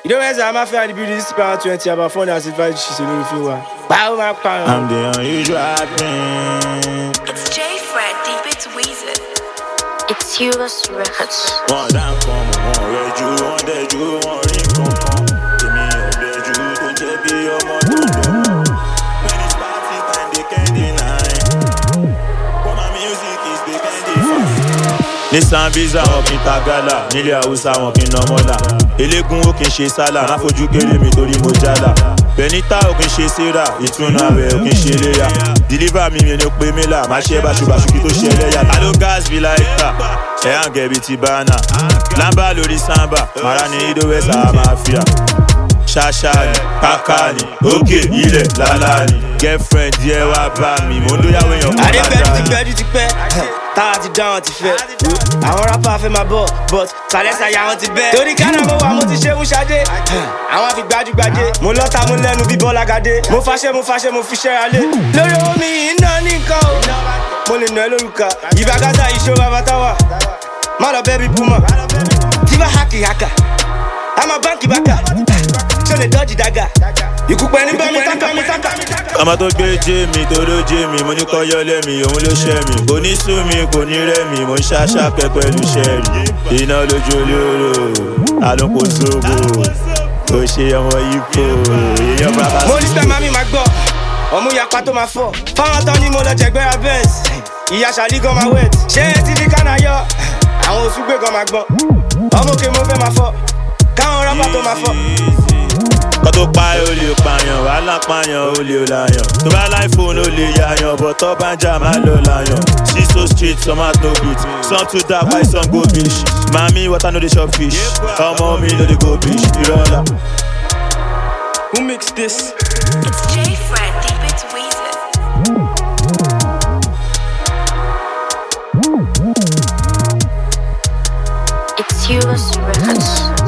You know where's I'm after the beauty this pound 20 about phone as advice she's a little few. I'm the unusual thing. It's J Fred, deep into Weezer. It's Hugo's Records. One down come on, red you, one dead you, one ring come. Give me a dead you, don't you be your mother. When it's party time, they can't deny. But my music is they can't define. Nissan Visa wọn kì í ta gálà, nílé Haúsá wọn kì í ná mọ́là. Eléégún ó kì í ṣe sálà, má fojú kéré mi torí mo jálà. Benita ò kì í ṣe síra, ìtúnu àwẹ̀ ò kì í ṣe léyà. Deliver mi ní pé mílà, má ṣe báṣubàṣu kí tó ṣe ẹlẹ́yà. Alo gas be like ta, ẹ̀ hàn gẹ̀bi ti bánà. Lámbà lórí sámbà, màrá ni ìdówẹ́sà máfíà. Ṣáṣáni, kákàní, òkè ilẹ̀ lálàní. Girlfriend díẹ̀ wá bá mi, mo ń dóyàwó èèyàn kan lágbàá. Adébẹ́jú ti pẹ́, táwa ti dá wọn ti fẹ́. Àwọn rápá fẹ́ máa bọ̀, but Sàlẹ́sà ya wọn ti bẹ́. Torí Ghana mo wà, mo ti ṣe Ṣadé. Àwọn fi gbajúgbajé. Mo lọ́ta mo lẹ́nu bí Bọ́lágadé. Mo fàṣẹ, mo fi ṣẹ́ alé. Lórí owó mi iná nìkan o. Mo lè nà ẹ́ lórúkà. Ìbàgátà ìṣó bàbá táwà. Má lọ bẹ́ẹ̀ bí Puma. Tí bá hákì hákà. Àmà báńkì bákà. Ṣé o lè dọ́jì dága? Ikú pẹ́ ní bá mi tákà mi tákà. Ọmọ tó gbé jé mi tó ló jé mi, mo ní kọ́ yọ lẹ́mi, òun ló ṣẹ́ mi. Kò ní sú mi, kò ní rẹ́ mi, mo ń ṣáṣákẹ́ pẹ̀lú ṣẹ́ẹ̀rì. Iná lójú olóró, àlùkò sóbò, kò ṣe ọmọ yípo, èèyàn bàbá sí. Mo ní sẹ́ mami máa gbọ́, ọmú yapa tó máa fọ́. Fáwọn tán ni mo lọ jẹ̀gbẹ́ra Benz, ìyá ṣàlí gan máa wet. Ṣé ẹ ti di kánà yọ? Àwọn òṣùgbé gan máa gbọ́. Ọmọ òkè mo fẹ́ máa fọ́, káwọn rábà tó máa fọ́. Kọ́ tó pa ẹ́ ó lè pààyàn, wàhálà pààyàn ó lè láyàn. Tó bá láìfóònù ó lè yàyàn, but tó bá ń jà má lọ láyàn. She's so street, some has no beat. Some too dark, why some go fish? Mami, water no dey chop fish. Ọmọ mi no dey go fish. Ìrọ̀lá. Who mix this? It's J Fred, deep into Weezer. It's Hugo's Records.